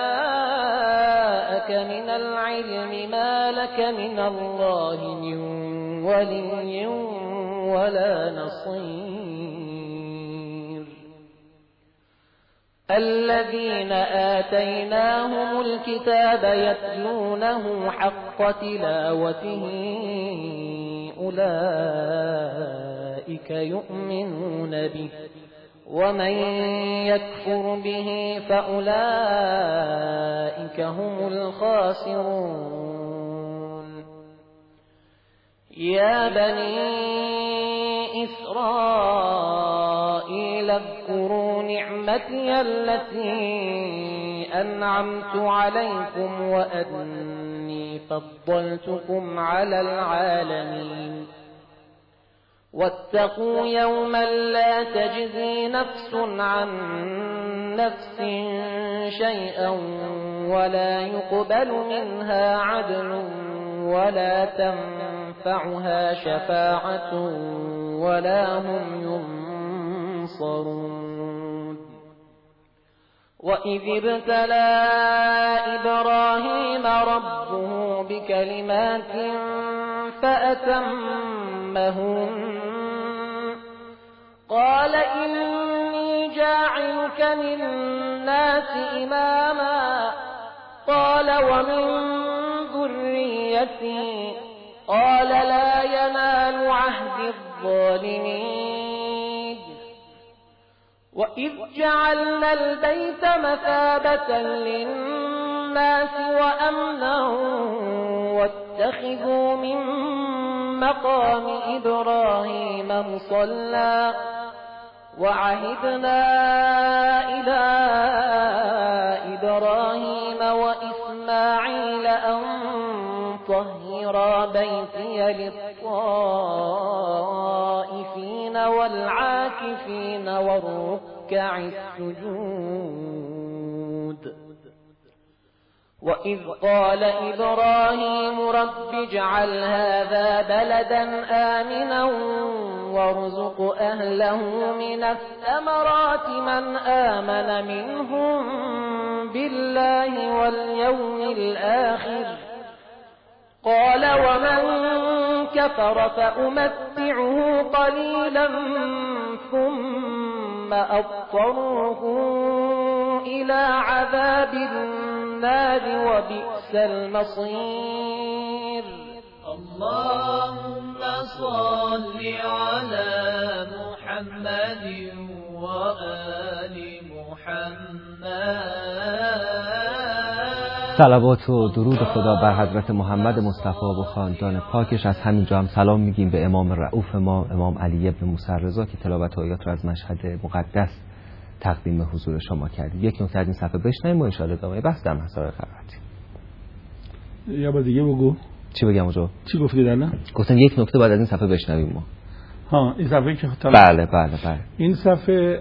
Speaker 5: جاءك من العلم ما لك من الله من ولي ولا نصير الذين آتيناهم الكتاب يتلونه حق تلاوته أولئك يؤمنون به ومن يكفر به فأولئك هم الخاسرون يا بني إسرائيل اذكروا نعمتي التي أنعمت عليكم وأني فضلتكم على العالمين واتقوا يوما لا تجزي نفس عن نفس شيئا ولا يقبل منها عدل ولا تنفعها شفاعة ولا هم ينصرون وإذ ابتلى إبراهيم ربه بكلمات فأتمهن قال إني جاعلك للناس إماما قال ومن ذريتي قال لا ينال عهد الظالمين وإذ جعلنا البيت مثابة للناس وأمنا واتخذوا من مقام إبراهيم مصلى وعهدنا إلى إبراهيم وإسماعيل أن طهرا بيتي للطائفين والعاكفين والركع السجود وإذ قال إبراهيم رب اجعل هذا بلدا آمنا وارزق أهله من الثمرات من آمن منهم بالله واليوم الآخر قال ومن كفر فأمتعه قليلا ثم أضطره إلى عذاب النار وبئس المصير
Speaker 4: اللهم صل على محمد وآل محمد.
Speaker 2: صلوات و درود خدا بر حضرت محمد مصطفی و خاندان پاکش. از همینجا هم سلام میگیم به امام رؤوف ما امام علی ابن موسی رضا که تلاوت آیات رو از مشهد مقدس تقدیم حضور شما کردیم. یک نکته از این صفحه بشنویم و ان شاء الله ادامه بحث در مسائل خلوتی.
Speaker 3: یا با دیگه بگو.
Speaker 2: چی بگم اونجا؟
Speaker 3: چی گفتی الان؟
Speaker 2: گفتم یک نکته بعد از این صفحه بشنویم ما.
Speaker 3: ها این صفحه که خطا.
Speaker 2: بله بله بله.
Speaker 3: این صفحه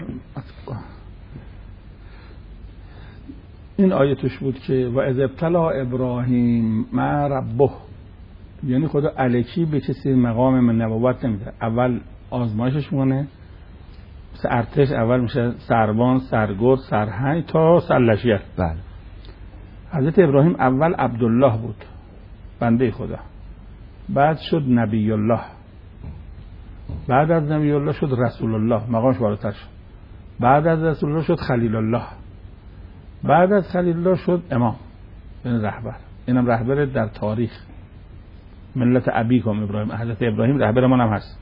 Speaker 3: این آیه توش بود که و اذ ابتلا ابراهیم مع ربه، یعنی خدا الکی به کسی مقام من نبوت نمیده. اول آزمایشش میکنه، مثل ارتش اول میشه سربان، سرگرد، سرهنگ تا سرلشگر.
Speaker 2: بله.
Speaker 3: حضرت ابراهیم اول عبدالله بود، بنده خدا، بعد شد نبی الله، بعد از نبی الله شد رسول الله، مقامش بالاتر شد، بعد از رسول الله شد خلیل الله، بعد از خلیل الله شد امام، یعنی رهبر. اینم رهبر در تاریخ ملت ابیکم ابراهیم. حضرت ابراهیم رهبر ما هم هست.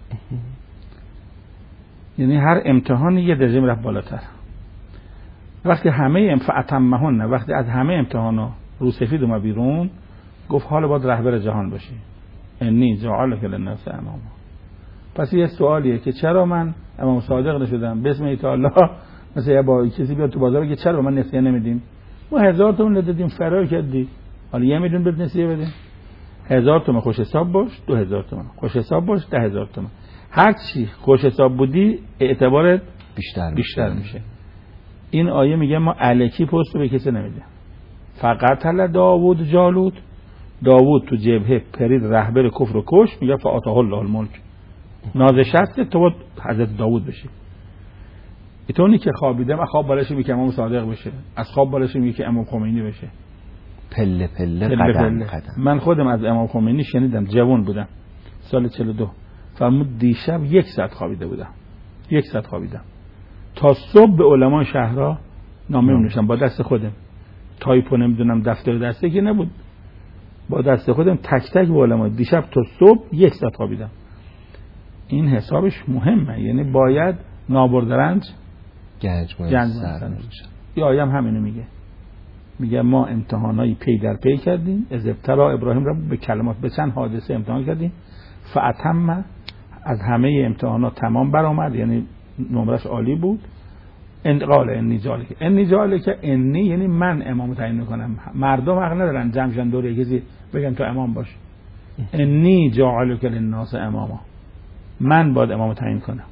Speaker 3: یعنی هر امتحانی یه درجه میرفت بالاتر. وقتی همه امفعتمهن، وقتی از همه امتحانا رو سفید اومد بیرون، گفت حالا باید رهبر جهان باشی، انی جعلک للناس اماما. پس یه سوالیه که چرا من امام صادق نشدم بسم الله، مثلا با کسی بیاد تو بازار بگه چرا من نسیه نمیدیم؟ ما هزار تومن دادیم فرار کردی، حالا یه میلیون بهت نسیه بدیم. هزار تومن خوش حساب باش، دو هزار تومن خوش حساب باش، ده هزار تومن. هر چی خوش حساب بودی اعتبارت
Speaker 2: بیشتر
Speaker 3: بیشتر میشه, میشه. این آیه میگه ما الکی پست به کسی نمیدیم. فقط هل داوود جالوت، داوود تو جبهه پرید رهبر کفر و کش، میگه فآتاه الله الملک، نازشست تو باید حضرت داوود بشی. ایتونی که خوابیده و خواب بالش میگه که امام صادق بشه، از خواب بالش میگه که امام خمینی بشه.
Speaker 2: پله پله, پله قدم پله. قدم.
Speaker 3: من خودم از امام خمینی شنیدم، جوان بودم سال چهل و دو، فرمود دیشب یک ساعت خوابیده بودم، یک ساعت خوابیدم تا صبح به علما شهرها نامه می‌نوشتم با دست خودم، تایپ نمیدونم دفتر دسته که نبود، با دست خودم تک تک به علما. دیشب تا صبح یک ساعت خوابیدم. این حسابش مهمه، یعنی باید نابردرنج
Speaker 2: گنج
Speaker 3: سر میشه. یا آیه هم همینو میگه، میگه ما امتحانای پی در پی کردیم، از ابتلا ابراهیم را به کلمات به چند حادثه امتحان کردیم، فاتم، از همه امتحانات تمام برآمد، یعنی نمرش عالی بود. ان قال انی جالک، انی جالک انی یعنی من امام تعیین میکنم، مردم حق ندارن جمعشن دور یه کسی بگن تو امام باش. انی جاعلک للناس اماما، من باید امام تعیین کنم.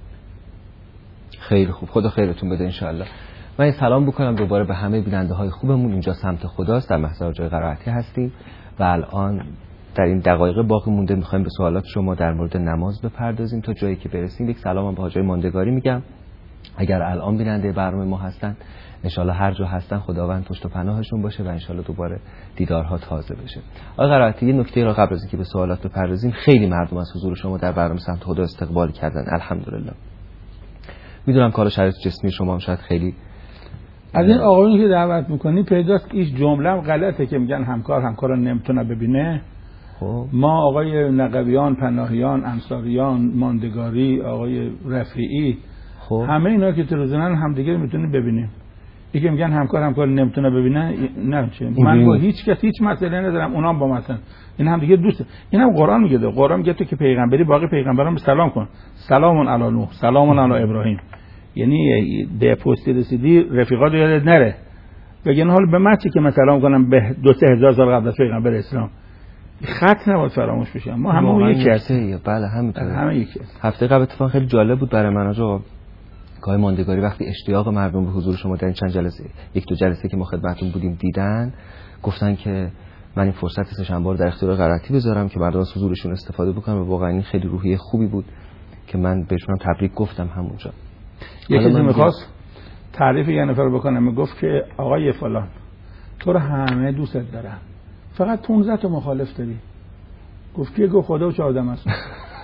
Speaker 2: خیلی خوب، خدا خیرتون بده انشاءالله. من یه سلام بکنم دوباره به همه بیننده های خوبمون. اینجا سمت خداست، در محضر جای قرائتی هستیم و الان در این دقایق باقی مونده میخوایم به سوالات شما در مورد نماز بپردازیم تا جایی که برسیم. یک سلام هم به حاجای ماندگاری میگم، اگر الان بیننده برنامه ما هستن انشالله هر جا هستن خداوند پشت و پناهشون باشه و انشالله دوباره دیدارها تازه بشه. آقای قرائتی، یه نکته را قبل از اینکه به سوالات بپردازیم، خیلی مردم از حضور شما در برنامه سمت خدا استقبال کردن، الحمدلله. میدونم کار شرایط جسمی شما هم شاید خیلی
Speaker 3: از این آقایونی که دعوت میکنی پیداست که ایش جمله هم غلطه که میگن همکار همکار رو نمیتونه ببینه. خب ما آقای نقویان، پناهیان، انصاریان، ماندگاری، آقای رفیعی، خب همه اینا که تلویزیونن همدیگه میتونیم ببینیم. یکی میگن همکار همکار نمیتونه ببینه، نه چه من با هیچ کس هیچ مسئله ندارم، اونام با مثلا این هم دیگه دوست. اینم قرآن میگه، قرآن میگه تو که پیغمبری باقی پیغمبران سلام کن، سلام علی نوح، سلام علی ابراهیم. یعنی به پستی رسیدی رفیقات یادت نره بگن حال به من چی که مثلا کنم به دو سه هزار سال قبل از پیغمبر اسلام، خط نباید فراموش بشه. ما همون یکی هستیم.
Speaker 2: بله همینطوره،
Speaker 3: همه یکی هست.
Speaker 2: هفته قبل اتفاق خیلی جالب بود برای من آقا گاه ماندگاری، وقتی اشتیاق مردم به حضور شما در این چند جلسه، یک دو جلسه که ما خدمتتون بودیم دیدن، گفتن که من این فرصت سه شنبه رو در اختیار قرائتی بذارم که مردم از حضورشون استفاده بکنن و واقعا این خیلی روحیه خوبی بود که من بهشون تبریک گفتم همونجا.
Speaker 3: یکی چیزی می‌خواست تعریف یه نفر بکنه، میگفت که آقای فلان تو رو همه دوستت دارن، فقط پانزده تا مخالف داری. گفت که گفت خدا و چه آدم هست.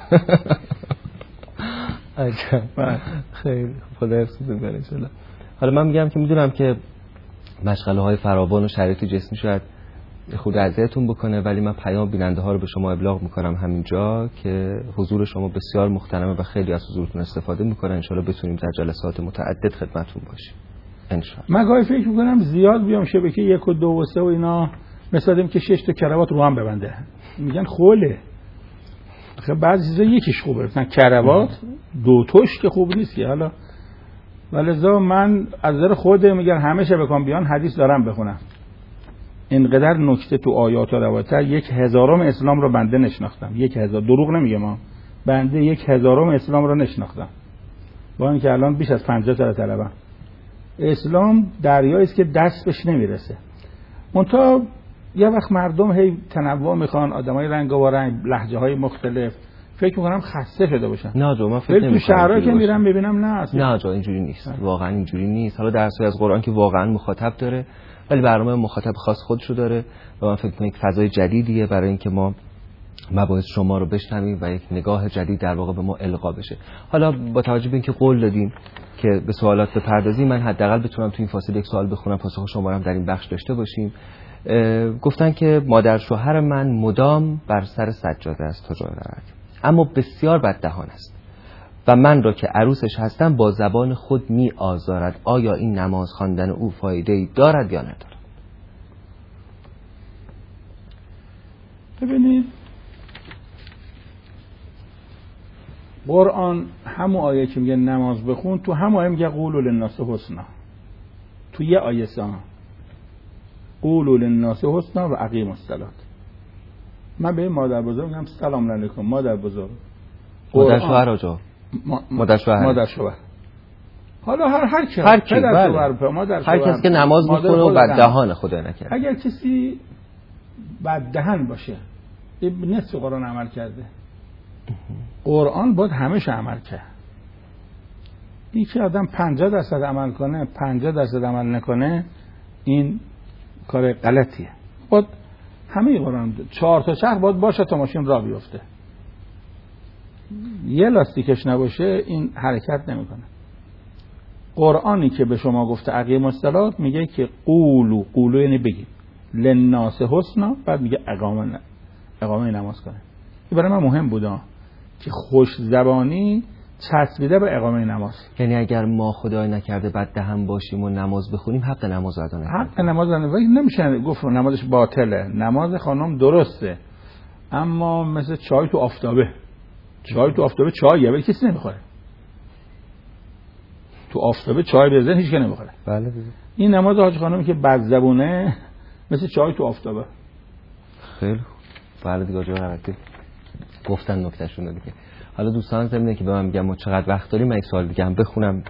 Speaker 2: عجب، خیلی خدا حفظتون کنه انشالله. حالا من میگم که میدونم که مشغله های فراوان و شرایط جسمی شاید خود اذیتتون بکنه، ولی من پیام بیننده ها رو به شما ابلاغ میکنم همینجا که حضور شما بسیار محترمه و خیلی از حضورتون استفاده میکنن. انشالله بتونیم در جلسات متعدد خدمتتون باشیم انشالله.
Speaker 3: من گاهی فکر میکنم زیاد بیام شبکه یک و دو و سه و اینا مثلا که شش تا کراوات رو هم ببنده، میگن خوله. آخه بعضی چیزا یکیش خوبه، مثلا کراوات دو توش که خوب نیست که. حالا ولذا من از نظر خود میگن همه شبکه‌ام بیان حدیث دارم بخونم. اینقدر نکته تو آیات و روایات، یک هزارم اسلام رو بنده نشناختم، یک هزار، دروغ نمیگم ما، بنده یک هزارم اسلام رو نشناختم با اینکه الان بیش از پنجاه سال طلبم. اسلام دریایی است که دست بهش نمیرسه. منتها یه وقت مردم هی تنوع میخوان، آدمای رنگ و رنگ، لهجه های مختلف، فکر میکنم خسته شده باشن.
Speaker 2: نه جو، من فکر نمی‌کنم.
Speaker 3: تو شهرها که میرم ببینم نه اصلا.
Speaker 2: نه جو اینجوری نیست، واقعا اینجوری نیست. حالا درسی از قرآن که واقعا مخاطب داره، ولی برنامه مخاطب خاص خودشو داره و من فکر میکنم یک فضای جدیدیه برای اینکه ما مباحث شما رو بشنویم و یک نگاه جدید در واقع به ما القا بشه. حالا با توجه به اینکه قول دادیم که به سوالات بپردازیم، من حداقل بتونم تو این فاصله یک سوال بخونم، پاسخ شما رو هم در این بخش داشته باشیم. گفتن که مادر شوهر من مدام بر سر سجاده است تا دارد، اما بسیار بددهان است و من را که عروسش هستم با زبان خود می آزارد. آیا این نماز خواندن او فایده‌ای دارد یا ندارد؟
Speaker 3: ببینید قرآن همون آیه که میگه نماز بخون، تو همون آیه میگه قولوا للناس حسنا. تو یه آیه سان قولوا للناس حسنا و اقیموا الصلاة. من به مادر بزرگ میگم سلام علیکم مادر بزرگ،
Speaker 2: مادر شوهر آجا مادر شوهر
Speaker 3: مادر شوهر حالا هر هر کی
Speaker 2: هر کی
Speaker 3: بله. مادر
Speaker 2: هر کسی که نماز میخونه و بددهان خدا نکنه.
Speaker 3: اگر کسی بددهن باشه نصف قرآن عمل کرده، قرآن باید همش عمل کرد. این که آدم پنجاه درصد عمل کنه پنجاه درصد عمل نکنه این کار غلطیه. باید همه قرآن چهار تا چرخ باید باشه تا ماشین راه بیفته. یه لاستیکش نباشه این حرکت نمیکنه. قرآنی که به شما گفته اقیم الصلاة میگه که قولو قولو یعنی بگید للناس حسنا، بعد میگه اقامه اقامه نماز کنه. این برای من مهم بوده که خوش زبانی چسبیده به اقامه نماز.
Speaker 2: یعنی اگر ما خدای نکرده بددهن باشیم و نماز بخونیم حق نماز ادا نکنیم.
Speaker 3: حق نماز ادا نمیشه گفت نمازش باطله. نماز خانم درسته اما مثل چای تو آفتابه. چای تو آفتابه چایه ولی کسی نمیخوره. تو آفتابه چای بزن هیچ کی نمیخوره.
Speaker 2: بله.
Speaker 3: این نماز حاج خانم که بد زبونه مثل چای تو آفتابه.
Speaker 2: خیلی بله دیگه آجا حضرت گفتن نکتهشون رو دیگه. حالا دوستان زمینه که به من میگم ما چقدر وقت داریم، من یک سوال دیگه هم بخونم.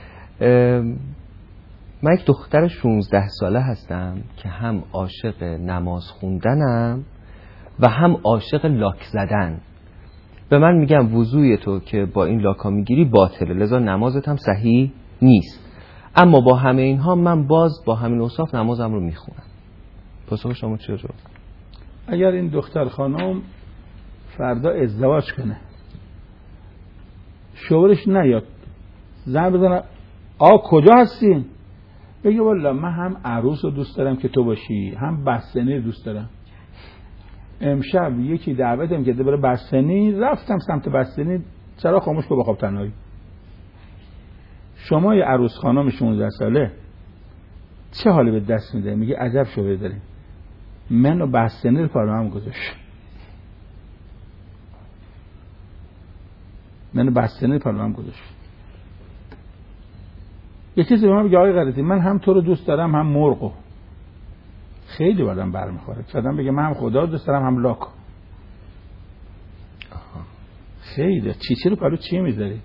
Speaker 2: من یک دختر شانزده ساله هستم که هم عاشق نماز خوندنم و هم عاشق لاک زدن. به من میگم وضوی تو که با این لاکا میگیری باطله، لذا نمازت هم صحیح نیست. اما با همه اینها من باز با همین اوصاف نمازم رو میخونم. پاسخ شما چیه جو؟
Speaker 3: اگر این دختر خانم فردا ازدواج کنه شوهرش نیاد زن بزنه آ کجا هستی؟ بگه والا من هم عروس رو دوست دارم که تو باشی، هم بستنی دوست دارم. امشب یکی دعوتم کرده برای بستنی، رفتم سمت بستنی، چرا خاموش کو بخواب تنهایی. شما یه عروس خانم شانزده ساله چه حالی به دست میده؟ میگه عجب شوهر داریم. من و بستنی رو پارو هم گذاشت. من و بستنی رو پارو هم گذاشت. یه کسی به من بگه آقای غلطی من هم تو رو دوست دارم هم مرغو. خیلی آدم برمیخوره. آدم بگه من هم خدا دوست دارم هم لاکو. خیلی چی چی رو پارو چی میذاری؟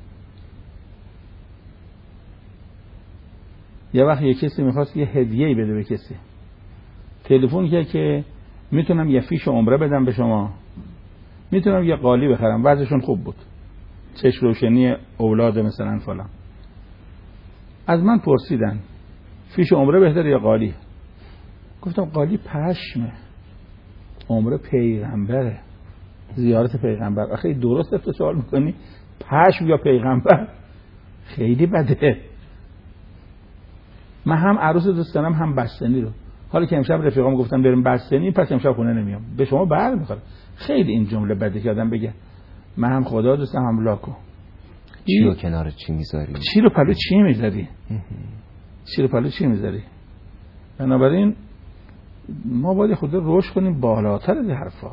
Speaker 3: یه وقت یه کسی میخواست یه هدیه‌ای بده به کسی، تلفن کرد که میتونم یه فیش عمره بدم به شما، میتونم یه قالی بخرم، وضعشون خوب بود، چشم روشنی اولاد مثلا فلان. از من پرسیدن فیش عمره بهتره یا قالی؟ گفتم قالی پشمه، عمره پیغمبره، زیارت پیغمبر. آخه درست تو سوال میکنی پشم یا پیغمبر؟ خیلی بده. من هم عروس دوست دارم هم بستنی رو. حالا که امشب رفیقام گفتم بریم بستنی، پس امشب خونه نمیام. به شما بر میخوره. خیلی این جمله بده که آدم بگه من هم خدا دوستم هم لاکو.
Speaker 2: چی رو کنار چی میذاری؟
Speaker 3: چی رو پلو چی میذاری؟ چی رو پلو چی میذاری؟ بنابراین ما باید خود رشد کنیم بالاتر از حرفا.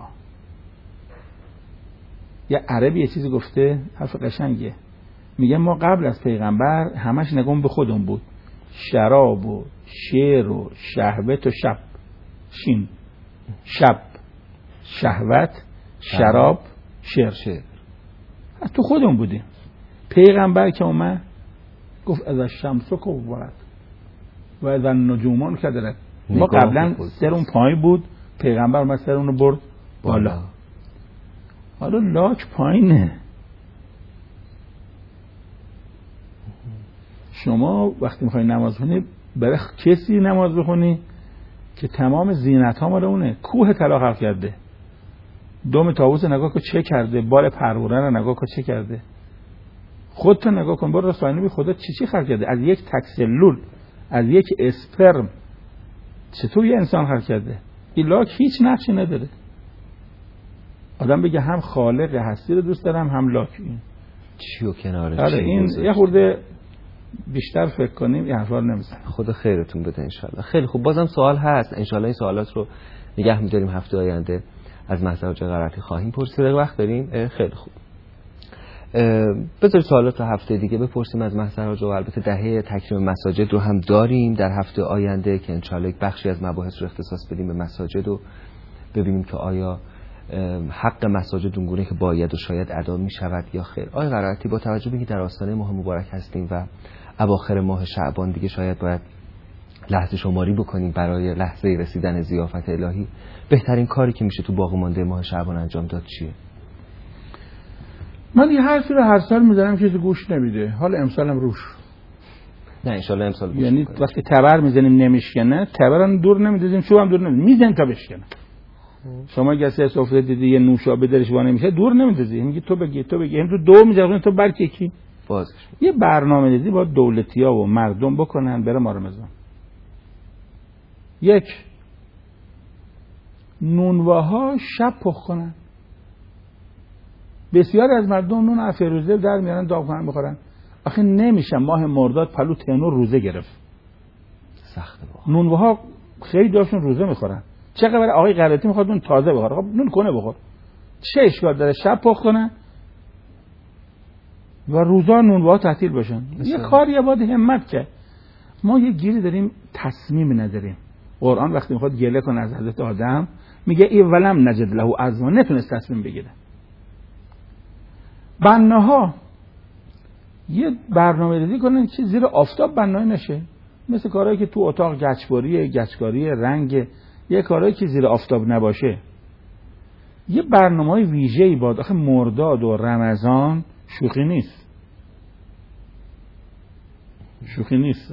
Speaker 3: یه عربی یه چیزی گفته، حرف قشنگه، میگه ما قبل از پیغمبر همش نگام به خودمون بود، شراب و شعر و شهوت و شب شین شب شهوت شراب شعر شعر تو خودمون بودیم. پیغمبر که اومد گفت از الشمس کورت و از النجوم کدرت. ما قبلا سرون پایین بود، پیغمبر اومد سرون رو برد بالا. حالا لاک پایینه. شما وقتی میخوای نماز بخونی برای کسی نماز بخونی که تمام زینت ها مال اونه. کوه طلا خلق کرده، دم طاووس نگاه کن چه کرده، بال پروانه رو نگاه کن چه کرده، خودت نگاه کن برو رسوانی بی خدا چی چی خلق کرده، از یک تک سلول، از یک اسپرم چطور یه انسان خلق کرده. این لاک هیچ نقشی نداره. آدم بگه هم خالق هستی رو دوست دارم هم لاک. این
Speaker 2: چی و کنارش
Speaker 3: آره این یه خورده بیشتر فکر کنیم این حرفا رو نمیزنم.
Speaker 2: خدا خیرتون بده انشالله. خیلی خوب، بازم سوال هست، انشالله این سوالات رو نگه می‌داریم، هفته آینده از محضر حاج غلطی خواهیم پرسید. وقت داریم؟ خیلی خوب، بذار سوالات رو هفته دیگه بپرسیم از محضر حاج. و البته دهه تکریم مساجد رو هم داریم در هفته آینده که انشالله یک بخشی از مباحث رو اختصاص بدیم به مساجد و ببینیم که آیا حق مساجد اونگونه که باید و شاید ادا می شود یا خیر؟ آقای قرائتی، با توجه به اینکه در آستانه ماه مبارک هستیم و اواخر ماه شعبان دیگه شاید باید لحظه شماری بکنیم برای لحظه رسیدن ضیافت الهی، بهترین کاری که میشه تو باقی مانده ماه شعبان انجام داد چیه؟
Speaker 3: من یه حرفی رو هر سال میذارم کسی گوش نمیده، حال امسالم روش.
Speaker 2: نه انشالله امسال گوش
Speaker 3: یعنی
Speaker 2: میکنیم.
Speaker 3: وقتی تبر میزنیم نمیشکنه، تبرم دور نمیدازیم، چوب هم دور نمیدازیم، میزن تا بشکنه. شما اگه سه سفره دیدی یه نوشابه درش وا نمیشه، دور نمیدازی، میگی تو بگی تو بگی، هم تو دو میذارن تو برکی کی
Speaker 2: بازش.
Speaker 3: یه برنامه ریزی با دولتی‌ها و مردم بکنن بره ماه رمضان. یک، نونواها شب پخت کنن. بسیاری از مردم نون افروزه در میارن داغ کنن بخورن. آخه نمیشه ماه مرداد پلو تنور روزه گرفت.
Speaker 2: سخته واقعا.
Speaker 3: نونواها خیلی داشون روزه میخورن. چقدر آقای قرائتی میخواد نون تازه بخوره، خب نون کنه بخور. چه اشکال داره شب پخت کنن و روزا نونواها تعطیل باشن؟ یه کاری باید همت کرد. ما یه گیری داریم، تصمیم نداریم. قرآن وقتی میخواد گله کنه از حضرت آدم میگه ای ولم نجد له عزما، نتونست تصمیم بگیره. بناها یه برنامه ریزی کنن که زیر آفتاب بنایی نشه، مثل کارهایی که تو اتاق گچباریه، گچکاری رنگ، یه کارهایی که زیر آفتاب نباشه. یه برنامه‌های ویژه‌ای باید. آخه مرداد و رمضان شوخی نیست، شوخی نیست.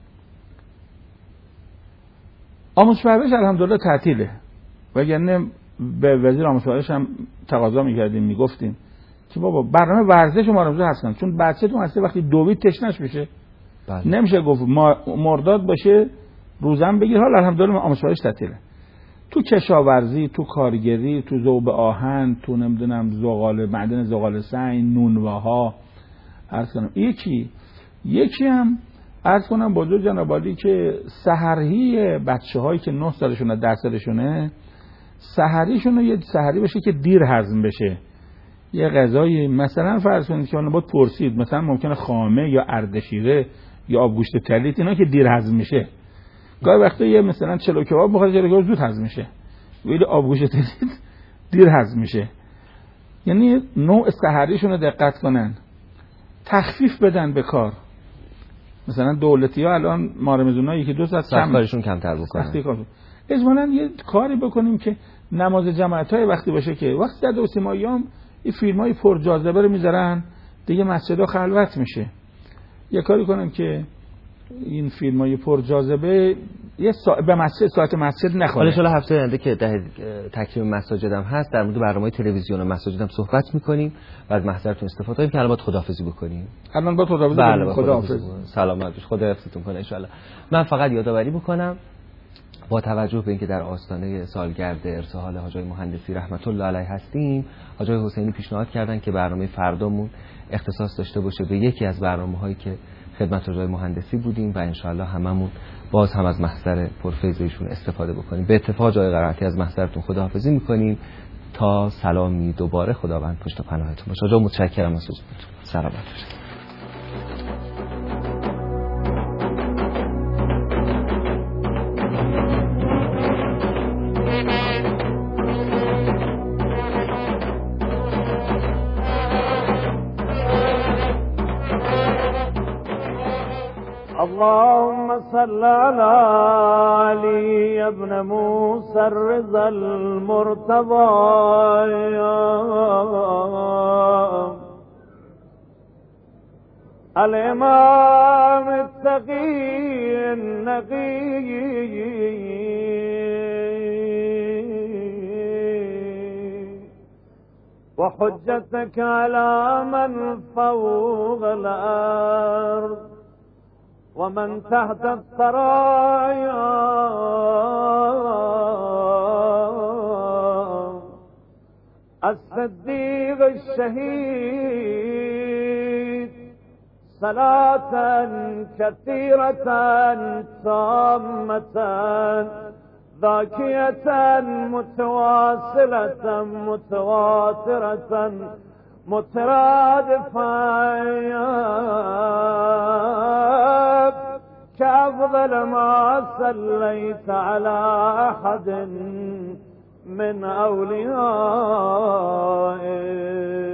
Speaker 3: آموزش پرورش الحمدلله تعطیله، وگرنه به وزیر آموزش پرورش هم تقاضا می‌کردیم، میگفتیم که بابا برنامه ورزش ما رو هستن، چون بچه‌تون هسته وقتی دوید تشنش بشه. بله. نمیشه گفت ما مرداد باشه روزم بگیر. حالا الحمدلله آموزش پرورش تعطیله. تو کشاورزی، تو کارگری، تو ذوب آهن، تو نمیدونم زغال، معدن زغال سنگ، نونواها، عرض کنم یکی یکی هم عرض کنم بزرگ جناب عالی که سحری بچه‌هایی که نه سالشونه ده سالشونه سحریشون یه سحری بشه که دیر هضم بشه. یه غذایی مثلا فرض کنید که اون باید پرسید، مثلا ممکنه خامه یا اردشیره یا آبگوشت تلیت، اینا که دیر هضم میشه. گاهی وقتا یه مثلا چلو کباب بخواد، چلو کباب زود هضم میشه، ولی آبگوشت تلیت دیر هضم میشه. یعنی نوع سحریشون رو دقت کنن، تخفیف بدن به کار. مثلا دولتی‌ها الان مارمزونا یکی دو ساعت کم
Speaker 2: کارشون کمتر بکنن.
Speaker 3: اجمالاً یه کاری بکنیم که نماز جماعت‌های وقتی باشه که وقتی صد و سیماییام این فیلم‌های پر جاذبه رو میذارن دیگه، مسجدها خلوت میشه. یه کاری کنیم که این فیلم‌های پر جاذبه یه سا... به مسجد ساعت مسجد نخوره.
Speaker 2: حالا شالا هفته آینده که ده تکریم مساجد هم هست، در مورد برنامه‌های تلویزیون و مساجد هم صحبت می‌کنیم و از محضرتون استفاده کنیم که الان باید خداحافظی بکنیم.
Speaker 3: الان باید خداحافظی
Speaker 2: بله
Speaker 3: کنیم. خداحافظ.
Speaker 2: سلامت باشید. خدا حفظتون کنه ان شاء الله. من فقط یادآوری بکنم با توجه به اینکه در آستانه سالگرد ارتحال حاجی مهندسی رحمت الله علیه هستیم، حاجی حسینی پیشنهاد کردن که برنامه فردامون اختصاص داشته باشه به یکی از برنامه‌هایی که خدمت حاجی مهندسی بودیم و ان شاء الله هممون باز هم از محضر پرفیض ایشون استفاده بکنیم. به اتفاق جای قرائتی از محضرتون خداحافظی می‌کنیم تا سلامی دوباره. خداوند پشت و پناهتون باشه. حاجی متشکرم از حضورتون. سلامت باشید.
Speaker 4: اللهم صل على علي ابن موسى الرضا المرتضى الإمام التقي النقي وحجتك على من فوق الأرض ومن تحت الثرايا الصديق الشهيد صلاة كثيرة تامة ذاكية متواصلة متواترة مترادفة كأفضل ما صليت على أحد من أوليائه